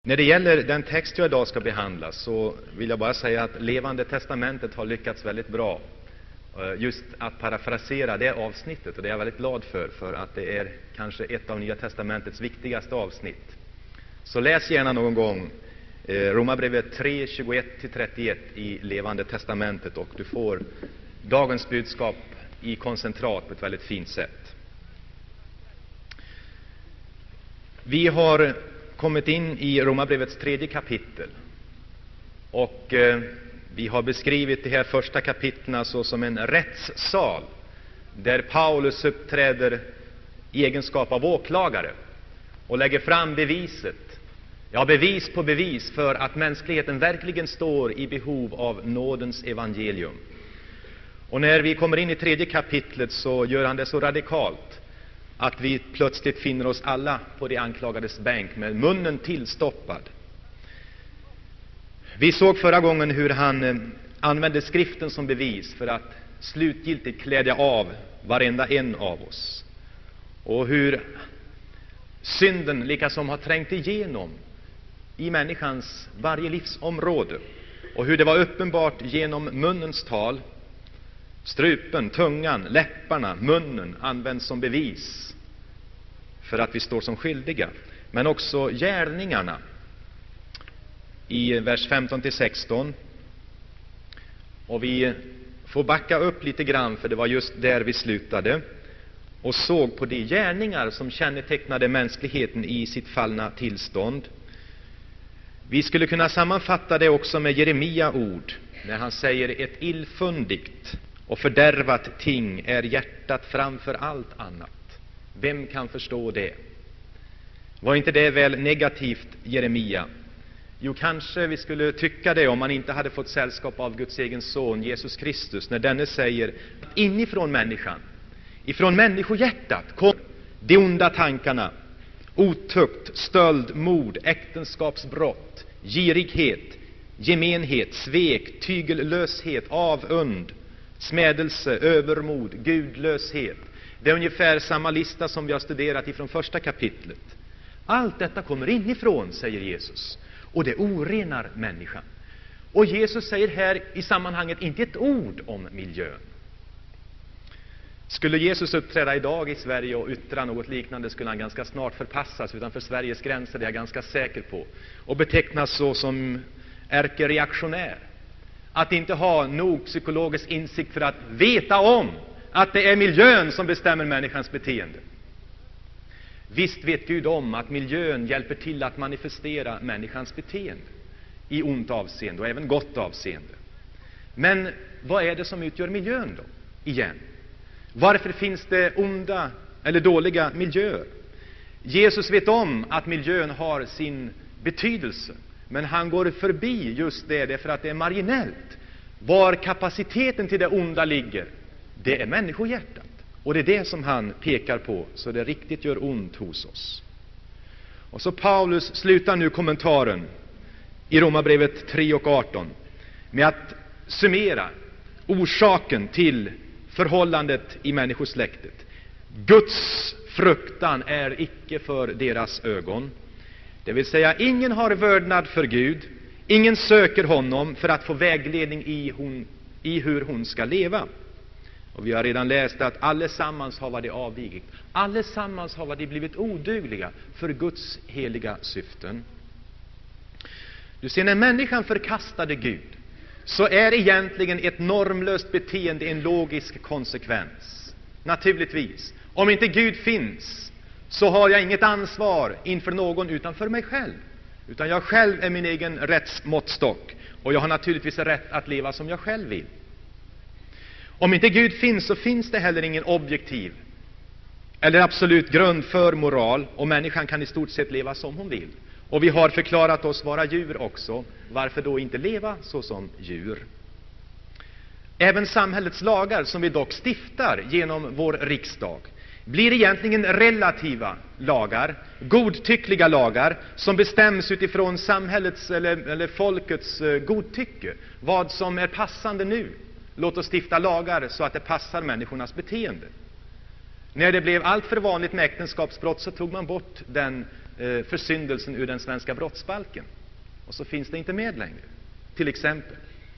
När det gäller den text jag idag ska behandla så vill jag bara säga att Levande testamentet har lyckats väldigt bra just att parafrasera det avsnittet, och det är jag väldigt glad för att det är kanske ett av Nya testamentets viktigaste avsnitt. Så läs gärna någon gång Romarbrevet 3, 21-31 i Levande testamentet, och du får dagens budskap i koncentrat på ett väldigt fint sätt. Vi har kommit in i Romarbrevets 3:e kapitel, och vi har beskrivit de här första kapitlerna så som en rättssal där Paulus uppträder i egenskap av åklagare och lägger fram bevis på bevis för att mänskligheten verkligen står i behov av nådens evangelium. Och när vi kommer in i 3:e kapitlet så gör han det så radikalt att vi plötsligt finner oss alla på de anklagades bänk med munnen tillstoppad. Vi såg förra gången hur han använde skriften som bevis för att slutgiltigt klädja av varenda en av oss. Och hur synden liksom har trängt igenom i människans varje livsområde. Och hur det var uppenbart genom munnens tal. Strupen, tungan, läpparna, munnen används som bevis för att vi står som skyldiga. Men också gärningarna i vers 15-16. Och vi får backa upp lite grann, för det var just där vi slutade och såg på de gärningar som kännetecknade mänskligheten i sitt fallna tillstånd. Vi skulle kunna sammanfatta det också med Jeremia ord när han säger: ett illfundigt och fördärvat ting är hjärtat framför allt annat. Vem kan förstå det? Var inte det väl negativt, Jeremia? Jo, kanske vi skulle tycka det om man inte hade fått sällskap av Guds egen son Jesus Kristus, när denne säger: inifrån människan, ifrån människohjärtat kom de onda tankarna, otukt, stöld, mord, äktenskapsbrott, girighet, gemenhet, svek, tygellöshet, avund, smädelse, övermod, gudlöshet. Det är ungefär samma lista som vi har studerat ifrån första kapitlet. Allt detta kommer inifrån, säger Jesus, och det orenar människan. Och Jesus säger här i sammanhanget inte ett ord om miljön. Skulle Jesus uppträda idag i Sverige och yttra något liknande, skulle han ganska snart förpassas utanför Sveriges gränser, det är jag ganska säker på, och betecknas så som ärkereaktionär. Att inte ha nog psykologisk insikt för att veta om att det är miljön som bestämmer människans beteende. Visst vet Gud om att miljön hjälper till att manifestera människans beteende i ont avseende och även gott avseende. Men vad är det som utgör miljön då, igen? Varför finns det onda eller dåliga miljöer? Jesus vet om att miljön har sin betydelse, men han går förbi just det därför att det är marginellt. Var kapaciteten till det onda ligger, det är människohjärtat. Och det är det som han pekar på, så det riktigt gör ont hos oss. Och så Paulus slutar nu kommentaren i Romarbrevet 3:18 med att summera orsaken till förhållandet i människosläktet. Guds fruktan är icke för deras ögon. Det vill säga, ingen har vördnad för Gud, ingen söker honom för att få vägledning i hur hon ska leva. Och vi har redan läst att allesammans har varit avvikit. Allesammans har varit blivit odugliga för Guds heliga syften. Du ser, när människan förkastade Gud så är egentligen ett normlöst beteende en logisk konsekvens. Naturligtvis. Om inte Gud finns så har jag inget ansvar inför någon utanför mig själv. Utan jag själv är min egen rättsmåttstock. Och jag har naturligtvis rätt att leva som jag själv vill. Om inte Gud finns så finns det heller ingen objektiv eller absolut grund för moral, och människan kan i stort sett leva som hon vill. Och vi har förklarat oss vara djur också. Varför då inte leva så som djur? Även samhällets lagar, som vi dock stiftar genom vår riksdag, blir egentligen relativa lagar, godtyckliga lagar som bestäms utifrån samhällets eller folkets godtycke. Vad som är passande nu. Låt oss stifta lagar så att det passar människornas beteende. När det blev allt för vanligt med äktenskapsbrott så tog man bort den försyndelsen ur den svenska brottsbalken. Och så finns det inte med längre. Till exempel.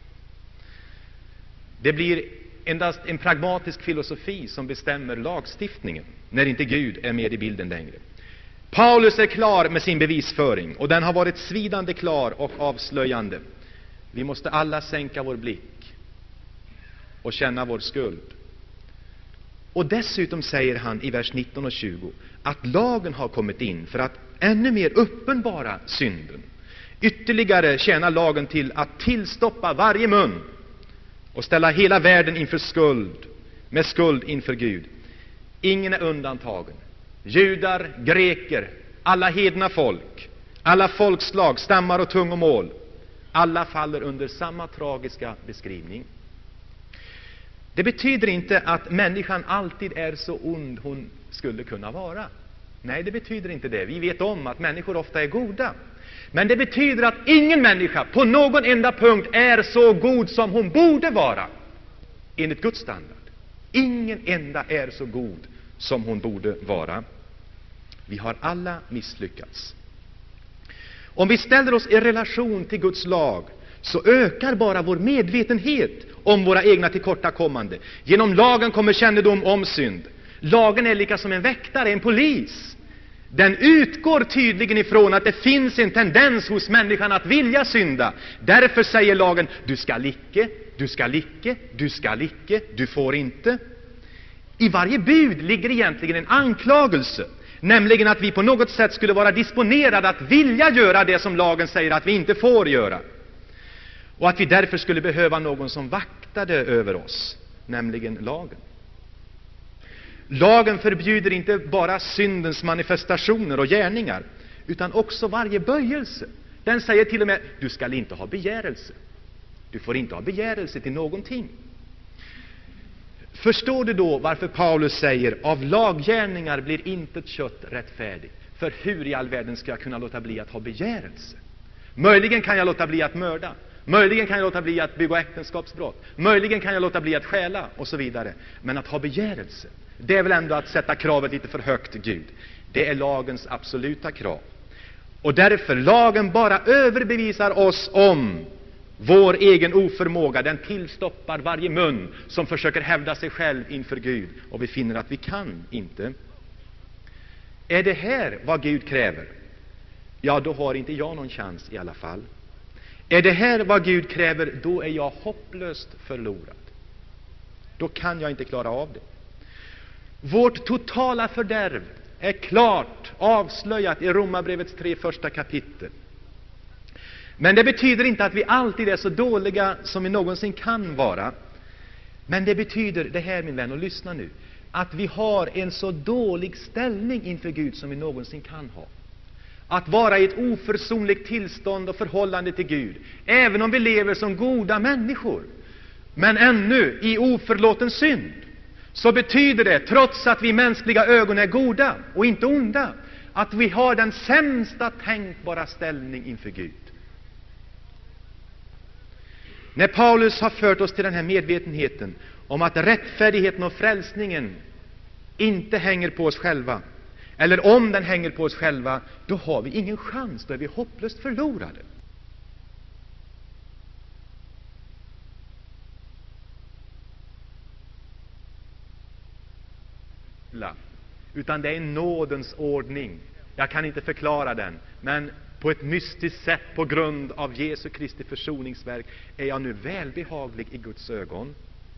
Det blir endast en pragmatisk filosofi som bestämmer lagstiftningen när inte Gud är med i bilden längre. Paulus är klar med sin bevisföring, och den har varit svidande klar och avslöjande. Vi måste alla sänka vår blick och känna vår skuld. Och dessutom säger han i vers 19 och 20 att lagen har kommit in för att ännu mer uppenbara synden. Ytterligare tjänar lagen till att tillstoppa varje mun och ställa hela världen inför skuld, med skuld inför Gud. Ingen är undantagen. Judar, greker, alla hedna folk, alla folkslag, stammar och tungomål, alla faller under samma tragiska beskrivning. Det betyder inte att människan alltid är så ond hon skulle kunna vara. Nej, det betyder inte det. Vi vet om att människor ofta är goda. Men det betyder att ingen människa på någon enda punkt är så god som hon borde vara enligt Guds standard. Ingen enda är så god som hon borde vara. Vi har alla misslyckats. Om vi ställer oss i relation till Guds lag, så ökar bara vår medvetenhet om våra egna tillkortakommande. Genom lagen kommer kännedom om synd. Lagen är lika som en väktare, en polis. Den utgår tydligen ifrån att det finns en tendens hos människan att vilja synda. Därför säger lagen: du skall icke, du skall icke, du skall icke, du får inte. I varje bud ligger egentligen en anklagelse, nämligen att vi på något sätt skulle vara disponerade att vilja göra det som lagen säger att vi inte får göra. Och att vi därför skulle behöva någon som vaktade över oss, nämligen lagen. Lagen förbjuder inte bara syndens manifestationer och gärningar, utan också varje böjelse. Den säger till och med: du skall inte ha begärelse. Du får inte ha begärelse till någonting. Förstår du då varför Paulus säger: av laggärningar blir intet kött rättfärdigt? För hur i all världen ska jag kunna låta bli att ha begärelse? Möjligen kan jag låta bli att mörda. Möjligen kan jag låta bli att begå äktenskapsbrott. Möjligen kan jag låta bli att stjäla och så vidare. Men att ha begärelse, det är väl ändå att sätta kravet lite för högt, Gud. Det är lagens absoluta krav. Och därför, lagen bara överbevisar oss om vår egen oförmåga. Den tillstoppar varje mun som försöker hävda sig själv inför Gud. Och vi finner att vi kan inte. Är det här vad Gud kräver? Ja, då har inte jag någon chans i alla fall. Är det här vad Gud kräver, då är jag hopplöst förlorad. Då kan jag inte klara av det. Vårt totala fördärv är klart avslöjat i Romarbrevets 3 första kapitel. Men det betyder inte att vi alltid är så dåliga som vi någonsin kan vara. Men det betyder det här, min vän, och lyssna nu, att vi har en så dålig ställning inför Gud som vi någonsin kan ha. Att vara i ett oförsonligt tillstånd och förhållande till Gud, även om vi lever som goda människor, men ännu i oförlåten synd, så betyder det, trots att vi i mänskliga ögon är goda och inte onda, att vi har den sämsta tänkbara ställning inför Gud. När Paulus har fört oss till den här medvetenheten om att rättfärdigheten och frälsningen inte hänger på oss själva, eller om den hänger på oss själva, då har vi ingen chans, då är vi hopplöst förlorade. Utan det är en nådens ordning. Jag kan inte förklara den, men på ett mystiskt sätt, på grund av Jesu Kristi försoningsverk, är jag nu välbehaglig i Guds ögon.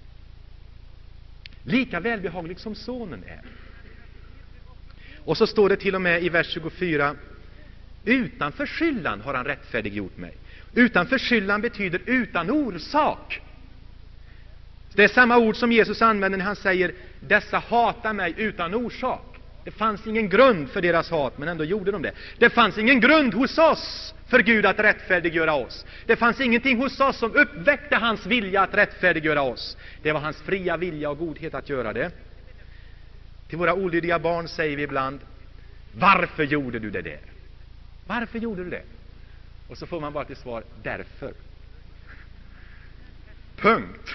Lika välbehaglig som sonen är. Och så står det till och med i vers 24: utan förskyllan har han rättfärdiggjort mig. Utan förskyllan betyder utan orsak. Det är samma ord som Jesus använder när han säger: dessa hatar mig utan orsak. Det fanns ingen grund för deras hat, men ändå gjorde de det. Det fanns ingen grund hos oss för Gud att rättfärdiggöra oss. Det fanns ingenting hos oss som uppväckte hans vilja att rättfärdiggöra oss. Det var hans fria vilja och godhet att göra det. Till våra olydiga barn säger vi ibland: varför gjorde du det där? Varför gjorde du det? Och så får man bara till svar: därför. Punkt.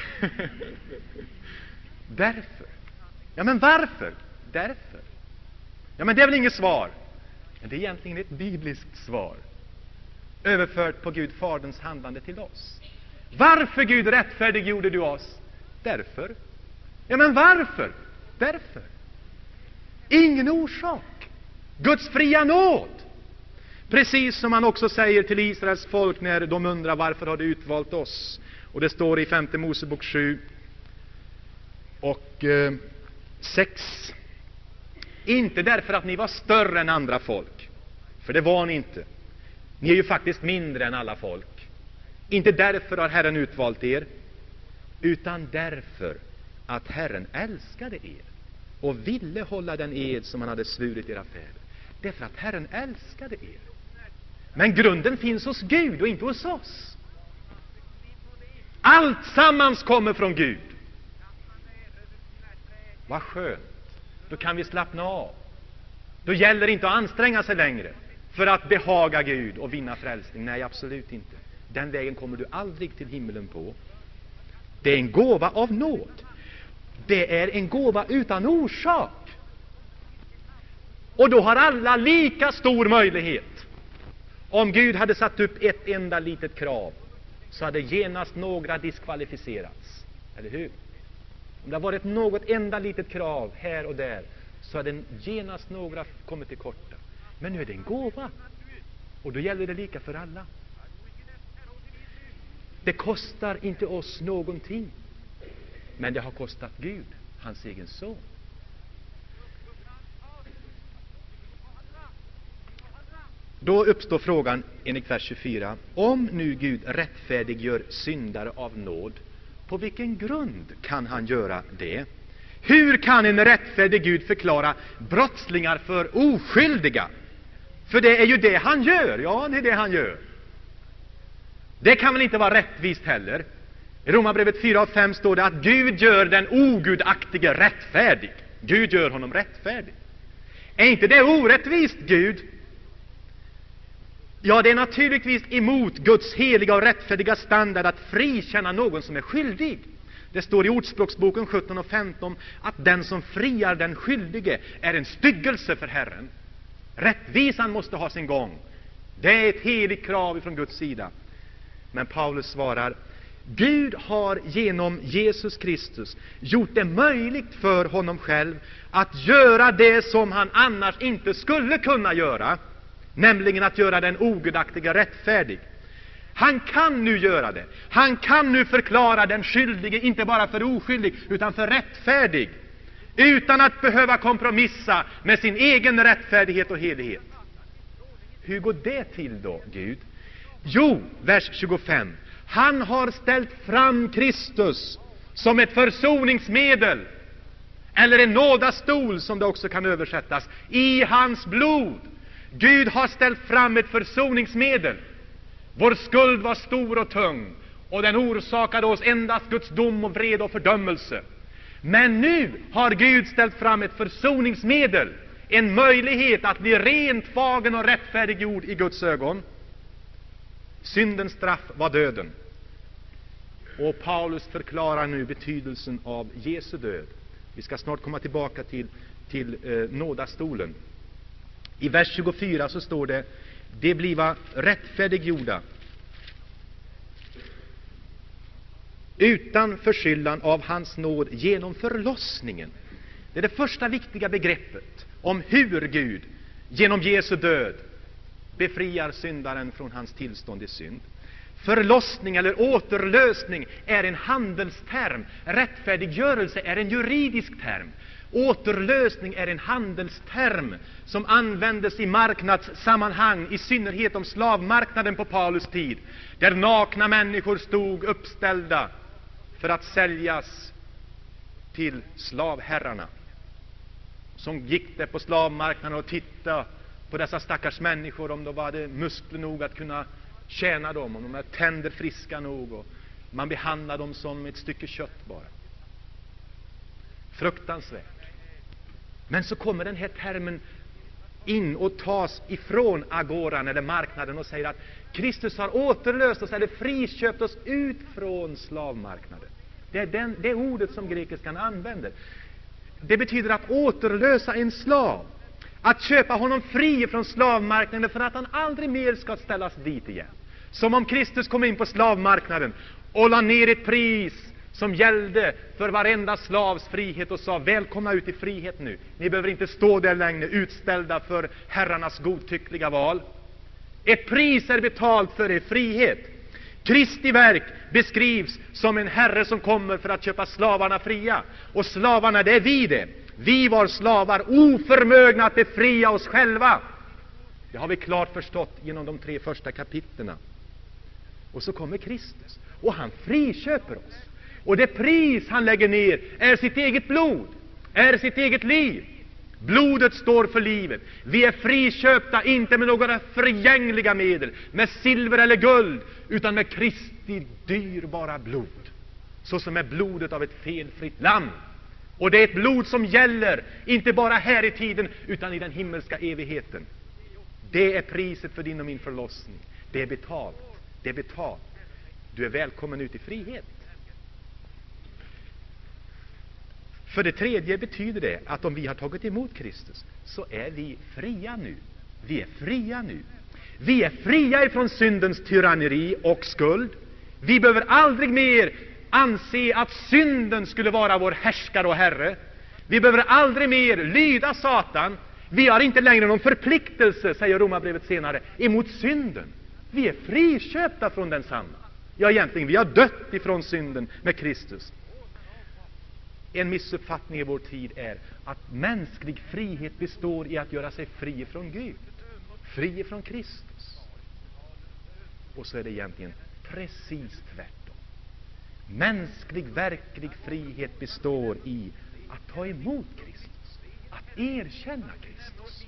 Därför. Ja, men varför? Därför. Ja, men det är väl inget svar. Men det är egentligen ett bibliskt svar, överfört på Gud Faderns handlande till oss. Varför, Gud, rättfärdiggjorde du oss? Därför. Ja, men varför? Därför. Ingen orsak. Guds fria nåd. Precis som han också säger till Israels folk när de undrar varför har du utvalt oss. Och det står i 5:e Mosebok 7 och 6. Inte därför att ni var större än andra folk, för det var ni inte. Ni är ju faktiskt mindre än alla folk. Inte därför har Herren utvalt er, utan därför att Herren älskade er och ville hålla den ed som han hade svurit era fäder. Därför att Herren älskade er. Men grunden finns hos Gud och inte hos oss. Allt sammans kommer från Gud. Vad skönt. Då kan vi slappna av. Då gäller det inte att anstränga sig längre för att behaga Gud och vinna frälsning. Nej, absolut inte. Den vägen kommer du aldrig till himmelen på. Det är en gåva av nåd. Det är en gåva utan orsak. Och då har alla lika stor möjlighet. Om Gud hade satt upp ett enda litet krav, så hade genast några diskvalificerats. Eller hur? Om det har varit något enda litet krav här och där, så hade genast några kommit till korta. Men nu är det en gåva. Och då gäller det lika för alla. Det kostar inte oss någonting. Men det har kostat Gud, hans egen son. Då uppstår frågan enligt vers 24. Om nu Gud rättfärdiggör syndare av nåd, på vilken grund kan han göra det? Hur kan en rättfärdig Gud förklara brottslingar för oskyldiga? För det är ju det han gör. Ja, det är det han gör. Det kan väl inte vara rättvist heller. I Romarbrevet 4:5 står det att Gud gör den ogudaktige rättfärdig. Gud gör honom rättfärdig. Är inte det orättvist, Gud? Ja, det är naturligtvis emot Guds heliga och rättfärdiga standard att frikänna någon som är skyldig. Det står i Ordspråksboken 17:15 att den som friar den skyldige är en styggelse för Herren. Rättvisan måste ha sin gång. Det är ett heligt krav från Guds sida. Men Paulus svarar, Gud har genom Jesus Kristus gjort det möjligt för honom själv att göra det som han annars inte skulle kunna göra, nämligen att göra den ogudaktiga rättfärdig. Han kan nu göra det. Han kan nu förklara den skyldige inte bara för oskyldig utan för rättfärdig, utan att behöva kompromissa med sin egen rättfärdighet och helighet. Hur går det till då, Gud? Jo, vers 25. Han har ställt fram Kristus som ett försoningsmedel, eller en nådastol som det också kan översättas, i hans blod. Gud har ställt fram ett försoningsmedel. Vår skuld var stor och tung, och den orsakade oss endast Guds dom och vrede och fördömelse. Men nu har Gud ställt fram ett försoningsmedel, en möjlighet att bli rent vagen och rättfärdiggjord i Guds ögon. Syndens straff var döden. Och Paulus förklarar nu betydelsen av Jesu död. Vi ska snart komma tillbaka till nådastolen. I vers 24 så står det, de bliva rättfärdiggjorda utan förskyllan av hans nåd genom förlossningen. Det är det första viktiga begreppet om hur Gud genom Jesu död befriar syndaren från hans tillstånd i synd. Förlossning eller återlösning är en handelsterm. Rättfärdiggörelse är en juridisk term. Återlösning är en handelsterm som användes i marknadssammanhang, i synnerhet om slavmarknaden på Paulus tid, där nakna människor stod uppställda för att säljas till slavherrarna, som gick där på slavmarknaden och tittade på dessa stackars människor, om de hade muskler nog att kunna tjäna dem, om de hade tänder friska nog, och man behandlade dem som ett stycke kött bara. Fruktansvärt. Men så kommer den här termen in och tas ifrån agoran eller marknaden och säger att Kristus har återlöst oss eller friköpt oss ut från slavmarknaden. Det är det ordet som grekiskan använder. Det betyder att återlösa en slav, Att köpa honom fri från slavmarknaden för att han aldrig mer ska ställas dit igen. Som om Kristus kom in på slavmarknaden och la ner ett pris som gällde för varenda slavs frihet och sa: välkomna ut i frihet nu. Ni behöver inte stå där längre utställda för herrarnas godtyckliga val. Ett pris är betalt för er frihet. Kristi verk beskrivs som en herre som kommer för att köpa slavarna fria. Och slavarna, det är vi det. Vi var slavar, oförmögna att befria oss själva. Det har vi klart förstått genom de 3 första kapitlerna. Och så kommer Kristus, och han friköper oss. Och det pris han lägger ner är sitt eget blod, är sitt eget liv. Blodet står för livet. Vi är friköpta inte med några förgängliga medel, med silver eller guld, utan med Kristi dyrbara blod, så som är blodet av ett felfritt lamm. Och det är ett blod som gäller inte bara här i tiden, utan i den himmelska evigheten. Det är priset för din och min förlossning. Det är betalt. Det är betalt. Du är välkommen ut i frihet. För det tredje betyder det att om vi har tagit emot Kristus, så är vi fria nu. Vi är fria nu. Vi är fria ifrån syndens tyranneri och skuld. Vi behöver aldrig mer anse att synden skulle vara vår härskare och herre. Vi behöver aldrig mer lyda Satan. Vi har inte längre någon förpliktelse, säger Romarbrevet senare, emot synden. Vi är friköpta från densamma. Ja, egentligen, vi har dött ifrån synden med Kristus. En missuppfattning i vår tid är att mänsklig frihet består i att göra sig fri från Gud, fri från Kristus. Och så är det egentligen precis tvärtom. Mänsklig, verklig frihet består i att ta emot Kristus, att erkänna Kristus.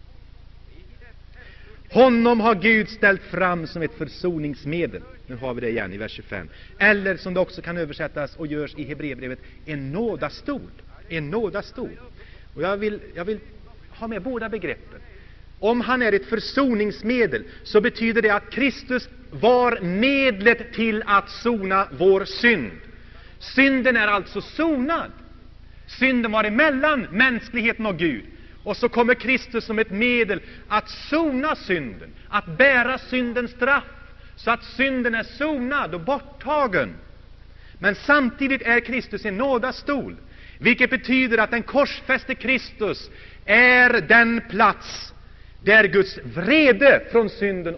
Honom har Gud ställt fram som ett försoningsmedel. Nu har vi det igen i vers 25. Eller som det också kan översättas och görs i Hebreerbrevet, en nådastol. En nådastol. Och jag vill ha med båda begreppen. Om han är ett försoningsmedel, så betyder det att Kristus var medlet till att sona vår synd. Synden är alltså sonad. Synden var emellan mänskligheten och Gud. Och så kommer Kristus som ett medel att sona synden, att bära syndens straff, så att synden är sonad och borttagen. Men samtidigt är Kristus en nådastol, vilket betyder att den korsfäste Kristus är den plats där Guds vrede från synden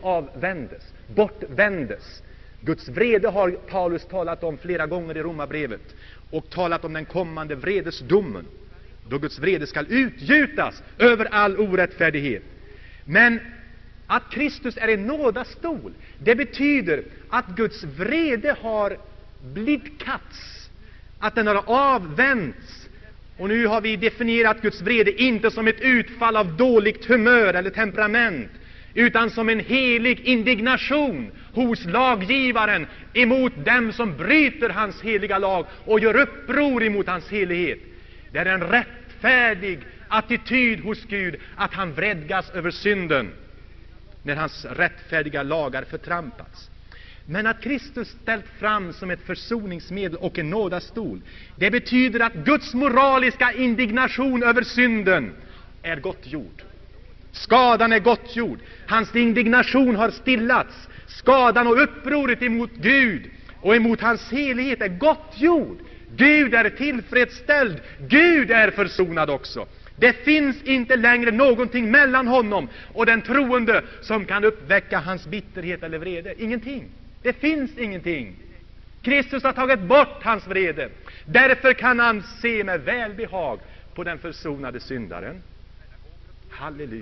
bortvändes. Guds vrede har Paulus talat om flera gånger i Romarbrevet, och talat om den kommande vredesdomen, då Guds vrede skall utgjutas över all orättfärdighet. Men att Kristus är en nådastol, det betyder att Guds vrede har blidkats, att den har avvänts. Och nu har vi definierat Guds vrede inte som ett utfall av dåligt humör eller temperament, utan som en helig indignation hos laggivaren emot dem som bryter hans heliga lag och gör uppror emot hans helighet. Det är en rättfärdig attityd hos Gud att han vredgas över synden när hans rättfärdiga lagar förtrampats. Men att Kristus ställt fram som ett försoningsmedel och en nådastol, det betyder att Guds moraliska indignation över synden är gottgjord. Skadan är gottgjord. Hans indignation har stillats. Skadan och upproret emot Gud och emot hans helighet är gottgjord. Gud är tillfredsställd. Gud är försonad också. Det finns inte längre någonting mellan honom och den troende som kan uppväcka hans bitterhet eller vrede. Ingenting. Det finns ingenting. Kristus har tagit bort hans vrede. Därför kan han se med välbehag på den försonade syndaren. Halleluja.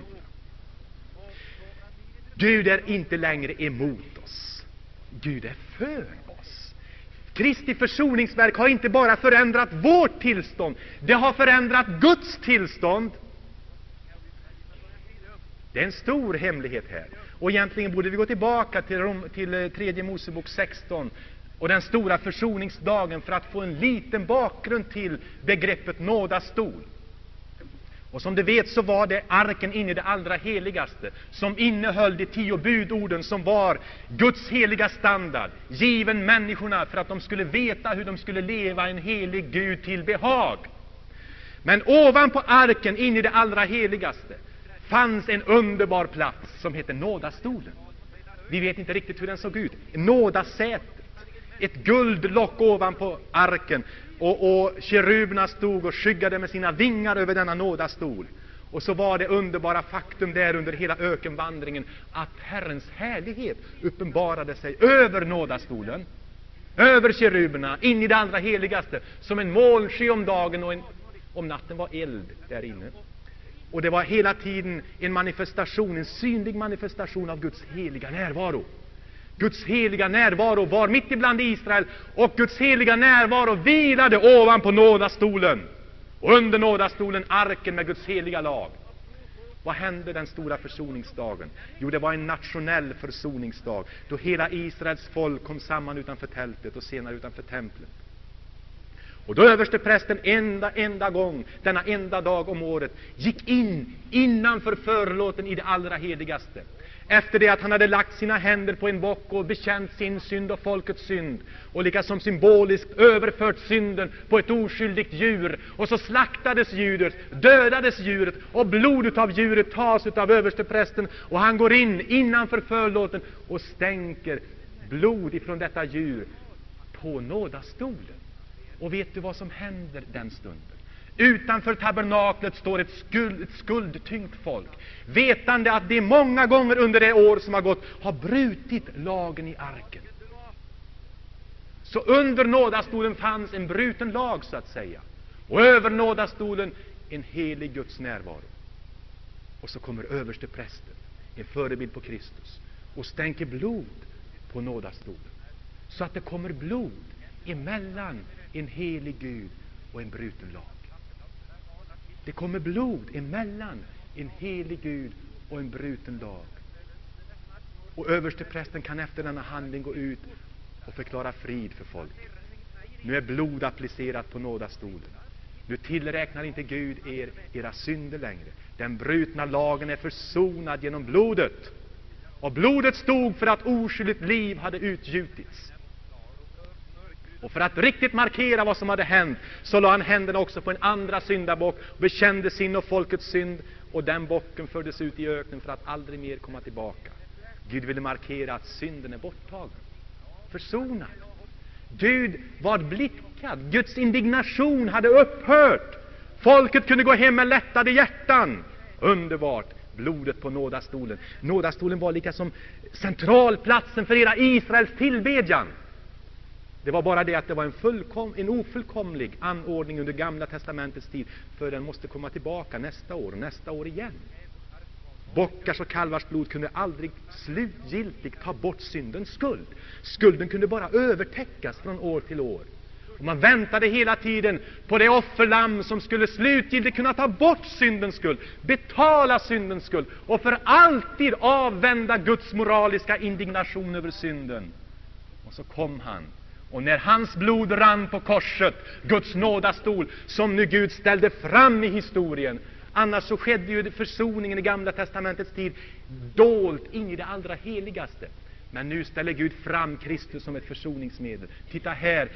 Gud är inte längre emot oss. Gud är för oss. Kristi försoningsverk har inte bara förändrat vårt tillstånd, det har förändrat Guds tillstånd. Det är en stor hemlighet här. Och egentligen borde vi gå tillbaka till 3 Mosebok 16 och den stora försoningsdagen för att få en liten bakgrund till begreppet nådastol. Och som du vet så var det arken inne i det allra heligaste, som innehöll de 10 budorden som var Guds heliga standard, given människorna för att de skulle veta hur de skulle leva en helig Gud till behag. Men ovanpå arken inne i det allra heligaste, fanns en underbar plats som heter nådastolen. Vi vet inte riktigt hur den såg ut. Nådasätet. Ett guldlock ovanpå arken. Och keruberna stod och skyggade med sina vingar över denna nådastol. Och så var det underbara faktum där under hela ökenvandringen att Herrens härlighet uppenbarade sig över nådastolen, över keruberna, in i det allra heligaste, som en molnsky om dagen, och om natten var eld där inne. Och det var hela tiden en manifestation, en synlig manifestation av Guds heliga närvaro. Guds heliga närvaro var mitt ibland Israel, och Guds heliga närvaro vilade ovanpå nådastolen. Och under nådastolen arken med Guds heliga lag. Vad hände den stora försoningsdagen? Jo, det var en nationell försoningsdag, då hela Israels folk kom samman utanför tältet och senare utanför templet. Och då översteprästen enda gång, denna enda dag om året, gick in innanför förlåten i det allra heligaste. Efter det att han hade lagt sina händer på en bock och bekänt sin synd och folkets synd, och lika som symboliskt överfört synden på ett oskyldigt djur, och så slaktades djuret, dödades djuret, och blodet av djuret tas av översteprästen, och han går in innanför förlåten och stänker blod ifrån detta djur på nådastolen. Och vet du vad som händer den stunden? Utanför tabernaklet står ett skuldtyngt folk, vetande att det många gånger under det år som har gått har brutit lagen i arken. Så under nådastolen fanns en bruten lag, så att säga, och över nådastolen en helig Guds närvaro. Och så kommer översteprästen, en förebild på Kristus, och stänker blod på nådastolen, så att det kommer blod emellan en helig Gud och en bruten lag. Det kommer blod emellan en helig Gud och en bruten lag. Och översteprästen kan efter denna handling gå ut och förklara frid för folket. Nu är blod applicerat på nådastolen. Nu tillräknar inte Gud era synder längre. Den brutna lagen är försonad genom blodet. Och blodet stod för att oskyldigt liv hade utgjutits. Och för att riktigt markera vad som hade hänt, så la han händerna också på en andra syndabock, bekände sin och folkets synd, och den bocken fördes ut i öknen för att aldrig mer komma tillbaka. Gud ville markera att synden är borttagen, försonad. Gud var blickad, Guds indignation hade upphört. Folket kunde gå hem med lättade hjärtan. Underbart, blodet på nådastolen. Nådastolen var lika som centralplatsen för hela Israels tillbedjan. Det var bara det att det var en ofullkomlig anordning under Gamla testamentets tid, för den måste komma tillbaka nästa år och nästa år igen. Bockars och kalvars blod kunde aldrig slutgiltigt ta bort syndens skuld. Skulden kunde bara övertäckas från år till år. Och man väntade hela tiden på det offerlamm som skulle slutgiltigt kunna ta bort syndens skuld, betala syndens skuld och för alltid avvända Guds moraliska indignation över synden. Och så kom han. Och när hans blod rann på korset, Guds nådastol, som nu Gud ställde fram i historien. Annars så skedde ju försoningen i Gamla testamentets tid dolt in i det allra heligaste. Men nu ställer Gud fram Kristus som ett försoningsmedel. Titta här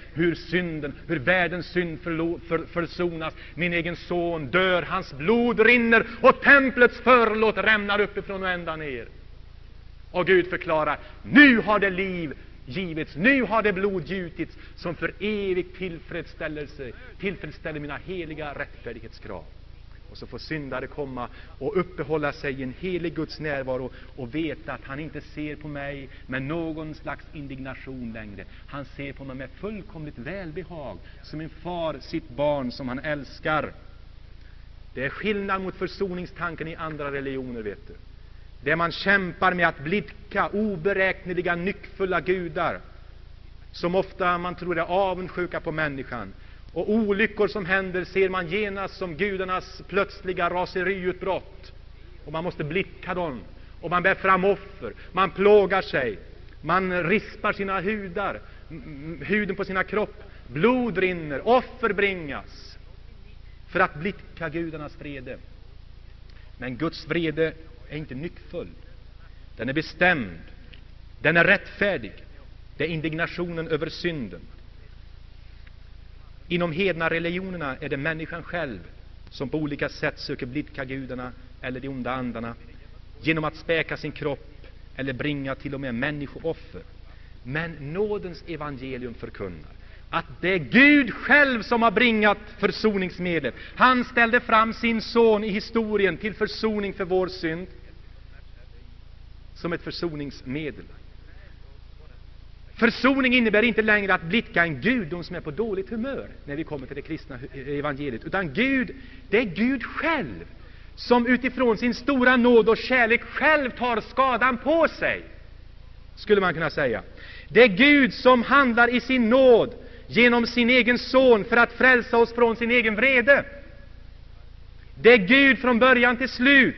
hur världens synd försonas. Min egen son dör, hans blod rinner och templets förlåt rämnar uppifrån och ända ner. Och Gud förklarar, nu har det liv givits, nu har det blod gjutits som för evigt tillfredsställer mina heliga rättfärdighetskrav. Och så får syndare komma och uppehålla sig i en helig Guds närvaro och veta att han inte ser på mig med någon slags indignation längre. Han ser på mig med fullkomligt välbehag, som en far sitt barn som han älskar. Det är skillnad mot försoningstanken i andra religioner, vet du. Där man kämpar med att blidka oberäkneliga, nyckfulla gudar, som ofta man tror är avundsjuka på människan. Och olyckor som händer ser man genast som gudarnas plötsliga raseriutbrott. Och man måste blicka dem. Och man bär fram offer. Man plågar sig. Man rispar sina huden på sina kropp. Blod rinner. Offer bringas. För att blicka gudarnas vrede. Men Guds vrede är inte nyckfull. Den är bestämd. Den är rättfärdig. Det är indignationen över synden. Inom hedna religionerna är det människan själv som på olika sätt söker blidka gudarna eller de onda andarna, genom att späka sin kropp eller bringa till och med människooffer. Men nådens evangelium förkunnar att det är Gud själv som har bringat försoningsmedlet. Han ställde fram sin son i historien till försoning för vår synd som ett försoningsmedel. Försoning innebär inte längre att blicka en gudom som är på dåligt humör när vi kommer till det kristna evangeliet, utan det är Gud själv som utifrån sin stora nåd och kärlek själv tar skadan på sig, skulle man kunna säga. Det är Gud som handlar i sin nåd genom sin egen son för att frälsa oss från sin egen vrede. Det är Gud från början till slut.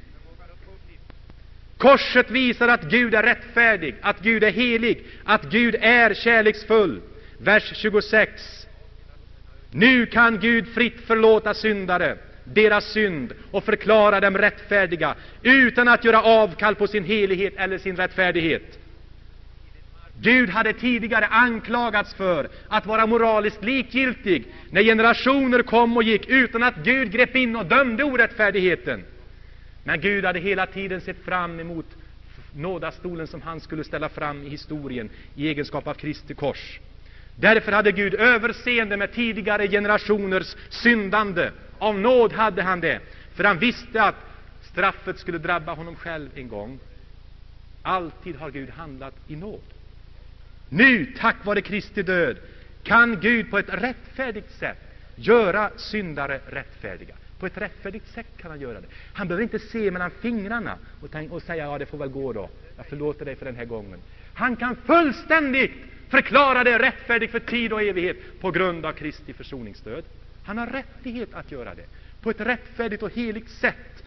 Korset visar att Gud är rättfärdig, att Gud är helig, att Gud är kärleksfull. Vers 26. Nu kan Gud fritt förlåta syndare deras synd och förklara dem rättfärdiga utan att göra avkall på sin helighet eller sin rättfärdighet. Gud hade tidigare anklagats för att vara moraliskt likgiltig när generationer kom och gick utan att Gud grep in och dömde orättfärdigheten. Men Gud hade hela tiden sett fram emot nådastolen som han skulle ställa fram i historien i egenskap av Kristi kors. Därför hade Gud överseende med tidigare generationers syndande. Av nåd hade han det, för han visste att straffet skulle drabba honom själv en gång. Alltid har Gud handlat i nåd. Nu, tack vare Kristi död, kan Gud på ett rättfärdigt sätt göra syndare rättfärdiga. På ett rättfärdigt sätt kan han göra det. Han behöver inte se mellan fingrarna och säga, ja, det får väl gå då. Jag förlåter dig för den här gången. Han kan fullständigt förklara det rättfärdigt för tid och evighet på grund av Kristi försoningsdöd. Han har rättighet att göra det på ett rättfärdigt och heligt sätt.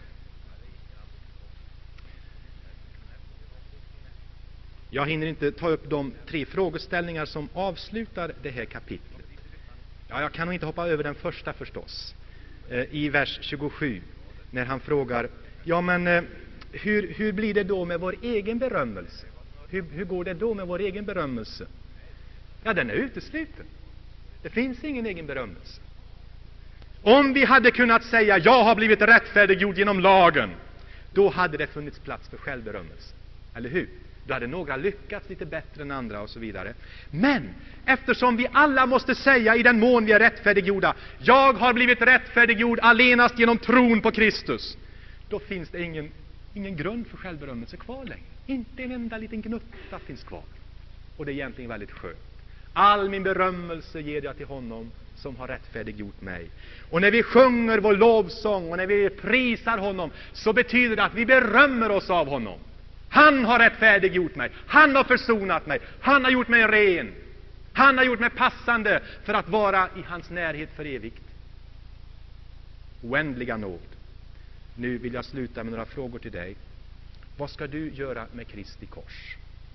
Jag hinner inte ta upp de 3 frågeställningar som avslutar det här kapitlet. Ja, jag kan nog inte hoppa över den första förstås. I vers 27, när han frågar, ja men hur blir det då med vår egen berömmelse? Hur går det då med vår egen berömmelse? Ja, den är utesluten. Det finns ingen egen berömmelse. Om vi hade kunnat säga, jag har blivit rättfärdiggjord genom lagen, då hade det funnits plats för självberömmelse. Eller hur? Då hade några lyckats lite bättre än andra och så vidare. Men eftersom vi alla måste säga i den mån vi är rättfärdiggjorda, jag har blivit rättfärdiggjord allenast genom tron på Kristus, då finns det ingen grund för självberömmelse kvar längre. Inte en enda liten gnutta finns kvar. Och det är egentligen väldigt skönt. All min berömmelse ger jag till honom som har rättfärdiggjort mig. Och när vi sjunger vår lovsång och när vi prisar honom, så betyder det att vi berömmer oss av honom. Han har rättfärdiggjort mig. Han har försonat mig. Han har gjort mig ren. Han har gjort mig passande för att vara i hans närhet för evigt. Oändliga nåd. Nu vill jag sluta med några frågor till dig. Vad ska du göra med Kristi kors?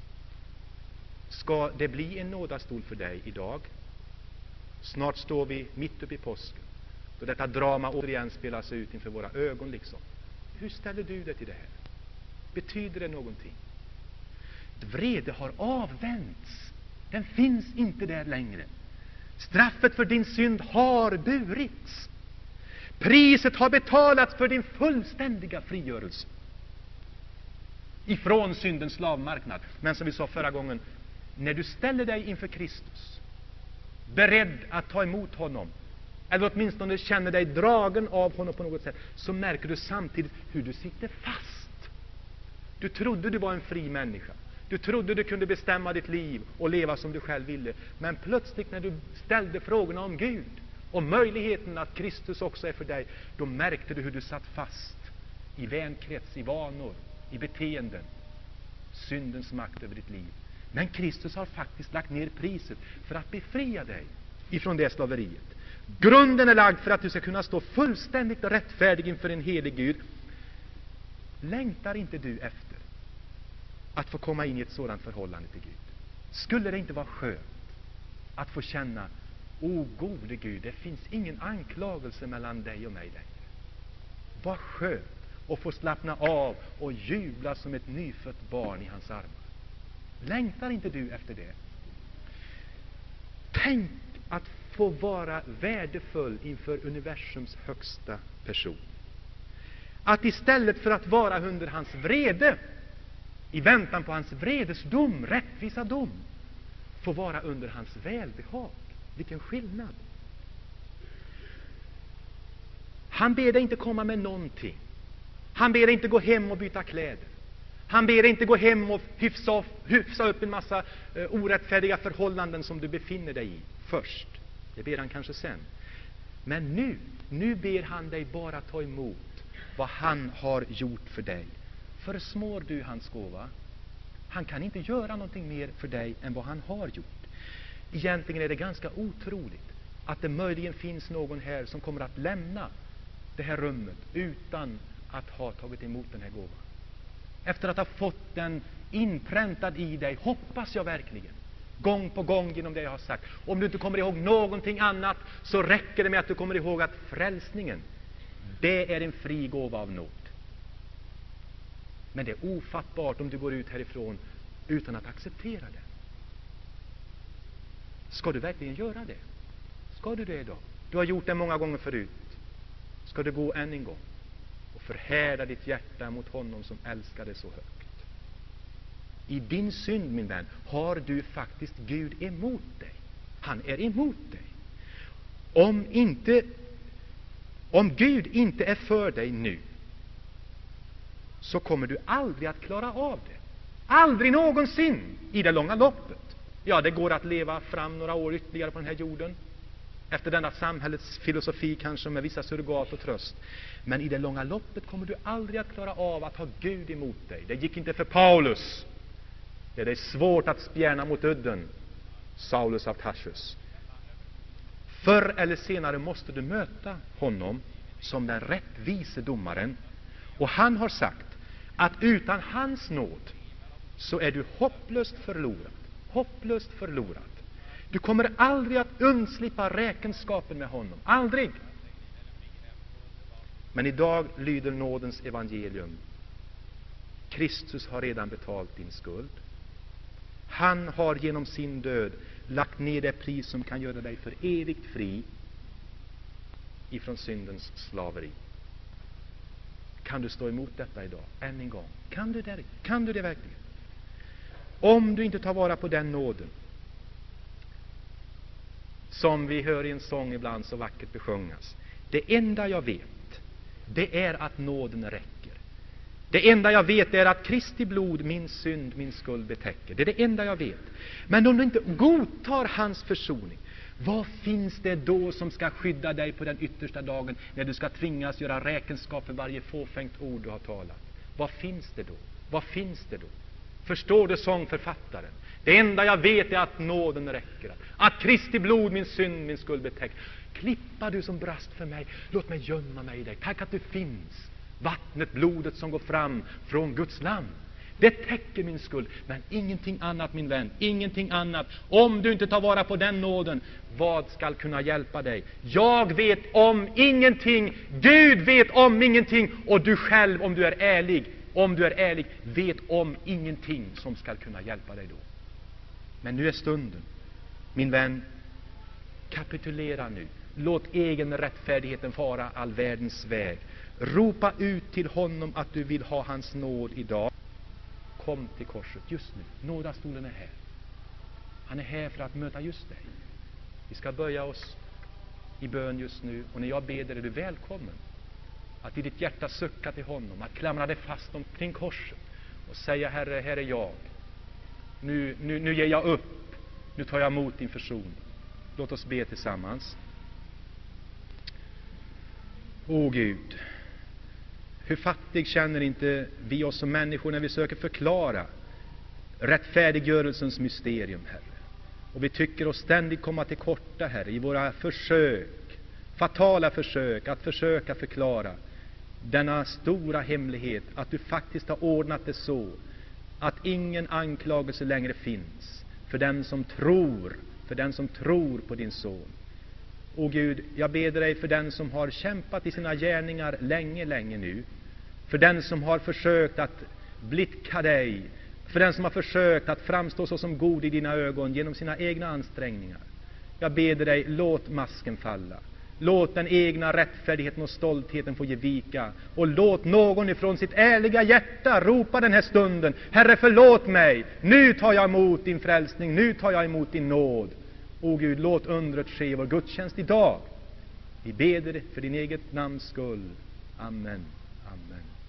Ska det bli en nådastol för dig idag? Snart står vi mitt uppe i påsken, då detta drama återigen spelas ut inför våra ögon liksom. Hur ställer du dig till det här? Betyder det någonting? Vrede har avvänts. Den finns inte där längre. Straffet för din synd har burits. Priset har betalats för din fullständiga frigörelse ifrån syndens slavmarknad. Men som vi sa förra gången, när du ställer dig inför Kristus, beredd att ta emot honom, eller åtminstone känner dig dragen av honom på något sätt, så märker du samtidigt hur du sitter fast. Du trodde du var en fri människa. Du trodde du kunde bestämma ditt liv och leva som du själv ville. Men plötsligt när du ställde frågorna om Gud och möjligheten att Kristus också är för dig, då märkte du hur du satt fast i vänkrets, i vanor, i beteenden, syndens makt över ditt liv. Men Kristus har faktiskt lagt ner priset för att befria dig ifrån det slaveriet. Grunden är lagd för att du ska kunna stå fullständigt rättfärdig inför en helig Gud. Längtar inte du efter att få komma in i ett sådant förhållande till Gud? Skulle det inte vara skönt att få känna, o gode Gud, det finns ingen anklagelse mellan dig och mig längre. Vad skönt att få slappna av och jubla som ett nyfött barn i hans armar. Längtar inte du efter det? Tänk att få vara värdefull inför universums högsta person. Att istället för att vara under hans vrede, i väntan på hans vredesdom, rättvisa dom, få vara under hans välbehag. Vilken skillnad! Han ber dig inte komma med någonting. Han ber dig inte gå hem och byta kläder. Han ber dig inte gå hem och hyfsa upp en massa orättfärdiga förhållanden som du befinner dig i först. Det ber han kanske sen. Men nu ber han dig bara ta emot vad han har gjort för dig. Försmår du hans gåva? Han kan inte göra någonting mer för dig än vad han har gjort. Egentligen är det ganska otroligt att det möjligen finns någon här som kommer att lämna det här rummet utan att ha tagit emot den här gåvan. Efter att ha fått den inpräntad i dig, hoppas jag verkligen, gång på gång genom det jag har sagt. Om du inte kommer ihåg någonting annat, så räcker det med att du kommer ihåg att frälsningen, det är en fri gåva av nåd. Men det är ofattbart om du går ut härifrån utan att acceptera det. Ska du verkligen göra det? Ska du det idag? Du har gjort det många gånger förut. Ska du gå än en gång och förhärda ditt hjärta mot honom som älskar dig så högt? I din synd, min vän, har du faktiskt Gud emot dig. Han är emot dig. Om Gud inte är för dig nu, så kommer du aldrig att klara av det. Aldrig någonsin i det långa loppet. Ja, det går att leva fram några år ytterligare på den här jorden, efter denna samhällets filosofi kanske, med vissa surrogat och tröst. Men i det långa loppet kommer du aldrig att klara av att ha Gud emot dig. Det gick inte för Paulus. Det är svårt att spjärna mot udden, Saulus av Tarsus. Förr eller senare måste du möta honom som den rättvise domaren. Och han har sagt att utan hans nåd så är du hopplöst förlorad. Hopplöst förlorad. Du kommer aldrig att undslippa räkenskapen med honom. Aldrig. Men idag lyder nådens evangelium. Kristus har redan betalt din skuld. Han har genom sin död lagt ner det pris som kan göra dig för evigt fri ifrån syndens slaveri. Kan du stå emot detta idag? Än en gång. Kan du det verkligen? Om du inte tar vara på den nåden, som vi hör i en sång ibland så vackert besjungas. Det enda jag vet, det är att nåden räcker. Det enda jag vet är att Kristi blod min synd, min skuld betäcker. Det är det enda jag vet. Men om du inte godtar hans försoning, vad finns det då som ska skydda dig på den yttersta dagen, när du ska tvingas göra räkenskap för varje fåfängt ord du har talat? Vad finns det då? Vad finns det då? Förstår du sångförfattaren? Det enda jag vet är att nåden räcker. Att Kristi blod min synd, min skuld betäcker. Klippa du som brast för mig, låt mig gömma mig i dig. Tack att du finns. Vattnet, blodet som går fram från Guds lam. Det täcker min skuld, men ingenting annat, min vän, ingenting annat. Om du inte tar vara på den nåden, vad skall kunna hjälpa dig? Jag vet om ingenting, Gud vet om ingenting, och du själv, om du är ärlig, vet om ingenting som skall kunna hjälpa dig då. Men nu är stunden, min vän, kapitulera nu. Låt egen rättfärdigheten fara all världens väg. Ropa ut till honom att du vill ha hans nåd idag. Kom till korset just nu. Nådastolen är här. Han är här för att möta just dig. Vi ska böja oss i bön just nu. Och när jag ber är du välkommen att i ditt hjärta söka till honom. Att klamra dig fast omkring korset och säga: Herre, här är jag. Nu ger jag upp. Nu tar jag emot din försoning. Låt oss be tillsammans. Åh Gud, hur fattig känner inte vi oss som människor när vi söker förklara rättfärdiggörelsens mysterium, Herre. Och vi tycker oss ständigt komma till korta, Herre, i våra fatala försök att försöka förklara denna stora hemlighet, att du faktiskt har ordnat det så att ingen anklagelse längre finns för den som tror på din son. Åh Gud, jag ber dig för den som har kämpat i sina gärningar länge nu, för den som har försökt att blidka dig, för den som har försökt att framstå så som god i dina ögon genom sina egna ansträngningar. Jag ber dig, låt masken falla. Låt den egna rättfärdigheten och stoltheten få ge vika. Och låt någon ifrån sitt ärliga hjärta ropa den här stunden: Herre, förlåt mig. Nu tar jag emot din frälsning. Nu tar jag emot din nåd. O Gud, låt undret ske i vår gudstjänst idag. Vi ber för din eget namns skull. Amen. Amen.